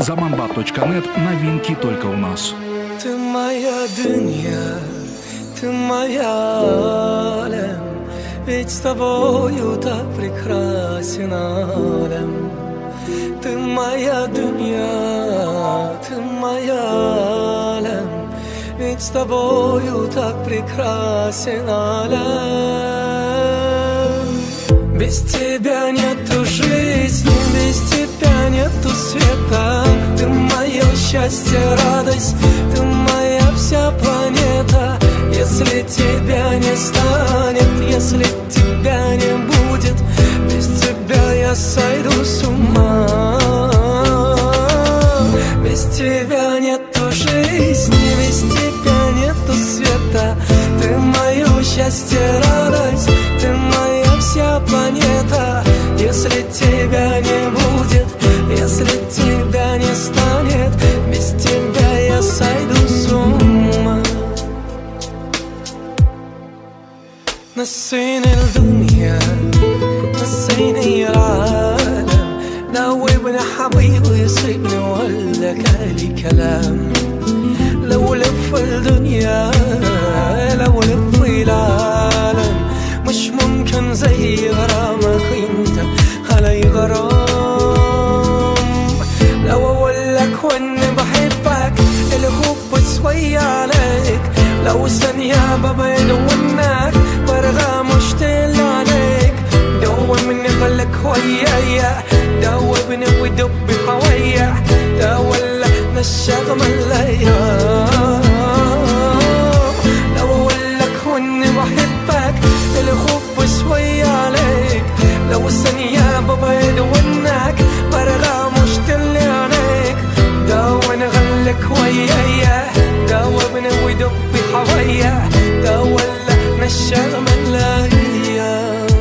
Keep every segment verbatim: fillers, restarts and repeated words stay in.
Zamanbat точка нет. Новинки только у нас. Ты моя дунья, ты моя алем, ведь с тобою так прекрасен алем. Ты моя дунья, ты моя алем, ведь с тобою так прекрасен алем. Без тебя нету жизни, без тебя нету света. Ты мое счастье, радость, ты моя вся планета. Если тебя не станет, если тебя не будет, без тебя я сойду с ума. Без тебя нету жизни, без тебя нету света. Ты мое счастье, радость, ты моя вся планета. Если тебя не будет, если тебя не станет, без тебя я сойду с ума. نسيني الدنيا نسيني العالم، ناوبني حبيبي يصيبني ولا كالي كلام. لو لف الدنيا لو لف العالم مش ممكن زي غرامك انت علي غرام. لو اقولك واني بحبك الحب شوية عليك، لو ثانية ببعد عنك برغى مشتاق عليك. دوبني خليك ويايا، دوبني ودب حوايا، ده ولا نشاغ ملايا. لو اقولك واني بحبك الحب شوية عليك، لو ثانية ببعد عنك برغى مشتاق عليك. دوبني خليك ويايا، دوبني ودب حوايا، ده ولا نشاغ ملايا.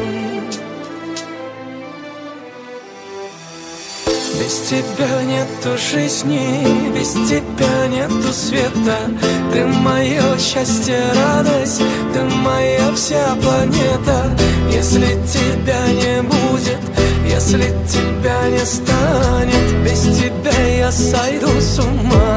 Без тебя нету жизни, без тебя нету света. Ты мое счастье, радость, ты моя вся планета. Если тебя не будет, если тебя не станет, без тебя я сойду с ума.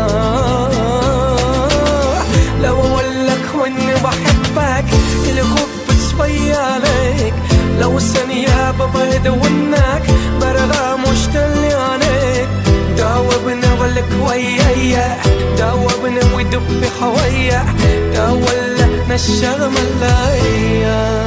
لو اقولك واني بحبك الحب شوية عليك، لو ثانية ببعد عنك برغى مشتاق عليك. دوبني خليك ويايا، دوبني ودب حوايا، ده ولا نشاغ ملايا.